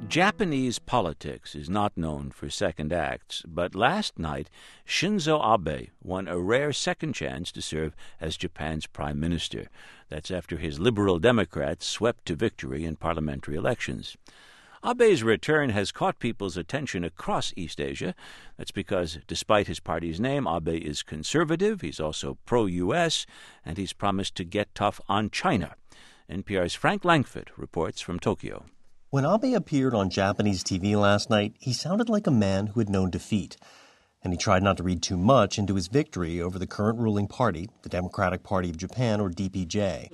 Japanese politics is not known for second acts, but last night Shinzo Abe won a rare second chance to serve as Japan's prime minister. That's after his Liberal Democrats swept to victory in parliamentary elections. Abe's return has caught people's attention across East Asia. That's because, despite his party's name, Abe is conservative, he's also pro-U.S., and he's promised to get tough on China. NPR's Frank Langfitt reports from Tokyo. When Abe appeared on Japanese TV last night, he sounded like a man who had known defeat. And he tried not to read too much into his victory over the current ruling party, the Democratic Party of Japan, or DPJ.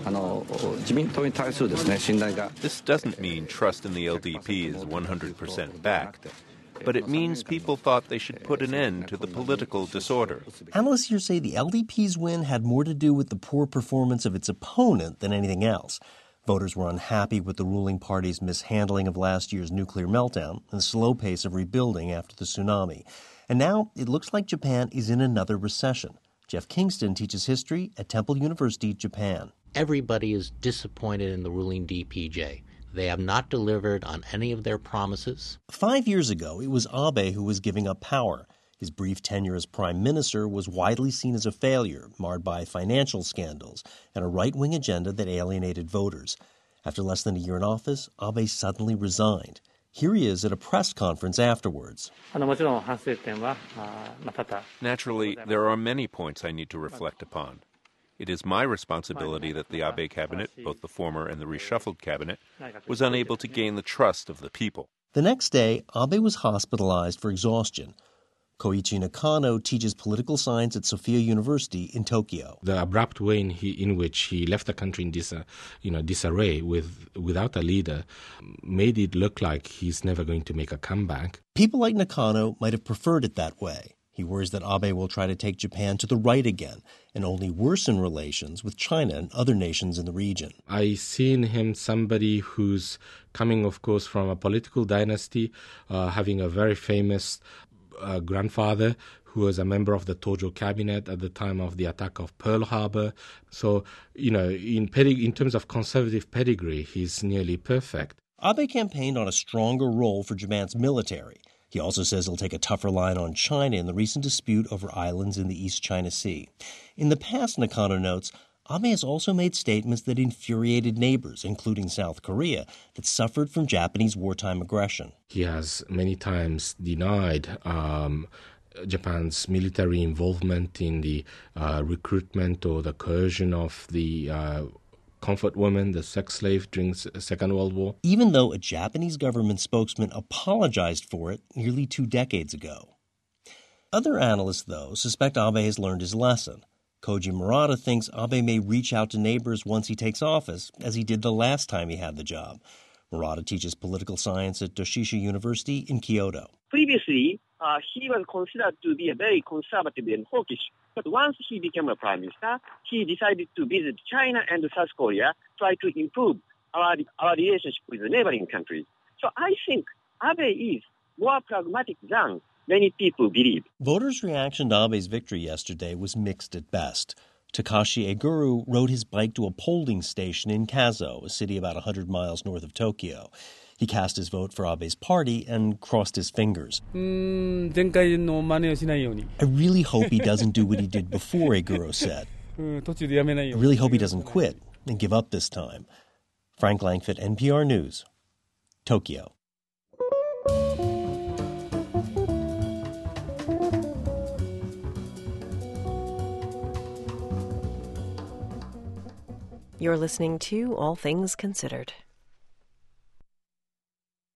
This doesn't mean trust in the LDP is 100% back, but it means people thought they should put an end to the political disorder. Analysts here say the LDP's win had more to do with the poor performance of its opponent than anything else. Voters were unhappy with the ruling party's mishandling of last year's nuclear meltdown and the slow pace of rebuilding after the tsunami. And now it looks like Japan is in another recession. Jeff Kingston teaches history at Temple University, Japan. Everybody is disappointed in the ruling DPJ. They have not delivered on any of their promises. 5 years ago, it was Abe who was giving up power. His brief tenure as prime minister was widely seen as a failure, marred by financial scandals and a right-wing agenda that alienated voters. After less than a year in office, Abe suddenly resigned. Here he is at a press conference afterwards. Naturally, there are many points I need to reflect upon. It is my responsibility that the Abe cabinet, both the former and the reshuffled cabinet, was unable to gain the trust of the people. The next day, Abe was hospitalized for exhaustion. Koichi Nakano teaches political science at Sophia University in Tokyo. The abrupt way in which he left the country in disarray without a leader made it look like he's never going to make a comeback. People like Nakano might have preferred it that way. He worries that Abe will try to take Japan to the right again and only worsen relations with China and other nations in the region. I see in him somebody who's coming, of course, from a political dynasty, having a very famous grandfather who was a member of the Tojo cabinet at the time of the attack of Pearl Harbor. So, in terms of conservative pedigree, he's nearly perfect. Abe campaigned on a stronger role for Japan's military. He also says he'll take a tougher line on China in the recent dispute over islands in the East China Sea. In the past, Nakano notes, Abe has also made statements that infuriated neighbors, including South Korea, that suffered from Japanese wartime aggression. He has many times denied Japan's military involvement in the recruitment or the coercion of the comfort women, the sex slave during the Second World War. Even though a Japanese government spokesman apologized for it nearly 2 decades ago. Other analysts, though, suspect Abe has learned his lesson. Koji Murata thinks Abe may reach out to neighbors once he takes office, as he did the last time he had the job. Murata teaches political science at Doshisha University in Kyoto. Previously, he was considered to be a very conservative and hawkish. But once he became a prime minister, he decided to visit China and South Korea, try to improve our relationship with the neighboring countries. So I think Abe is more pragmatic than many people believe. Voters' reaction to Abe's victory yesterday was mixed at best. Takashi Eguru rode his bike to a polling station in Kazo, a city about 100 miles north of Tokyo. He cast his vote for Abe's party and crossed his fingers. I really hope he doesn't do what he did before, Eguru said. I really hope he doesn't quit and give up this time. Frank Langfitt, NPR News, Tokyo. You're listening to All Things Considered.